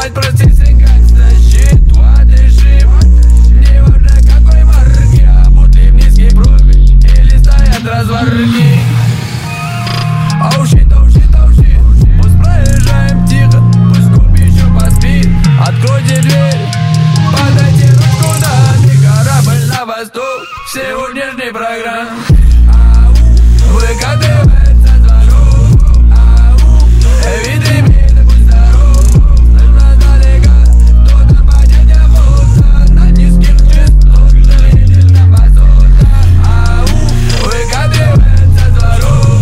знать, простите, гангста, щит, дыши. Не важно какой марки, а бутли в низкой проби или стоят разварки. Оу щит, пусть проезжаем тихо, пусть гоп еще поспит. Откройте дверь, подайте ручку, да, и корабль на восток сегодняшней программы. Выкатывается дворов, виды виды, будь здоров. Слышно далека, кто-то по дядя фото на низких частотах едет на базота. Выкатывается дворов,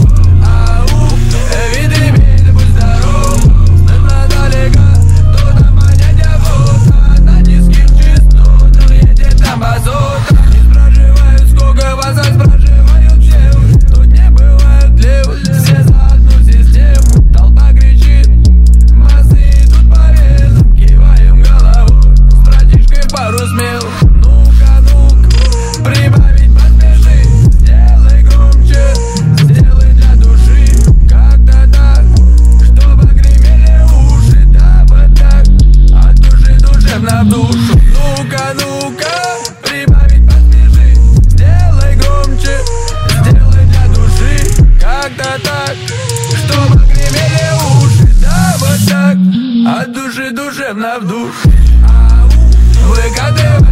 виды виды, будь здоров. Слышно далека, кто-то по дядя фото на низких частотах едет на базота. Не спрашивают, сколько вас, а спрашивают все. Тут не бывает левых, все за одну систему. Толпа кричит, массы идут по венам, киваем головой. С братишкой пару смел, ну-ка, прибавить поспеши. Сделай громче, сделай для души. Как-то так, чтобы гремели уши. Да вот так, от души душевно в душу. Ну-ка, прибавить поспеши. Сделай громче, сделай для души. Как-то так, чтобы гремели уши. Да вот так, от души душевно в душу. Выкатывай.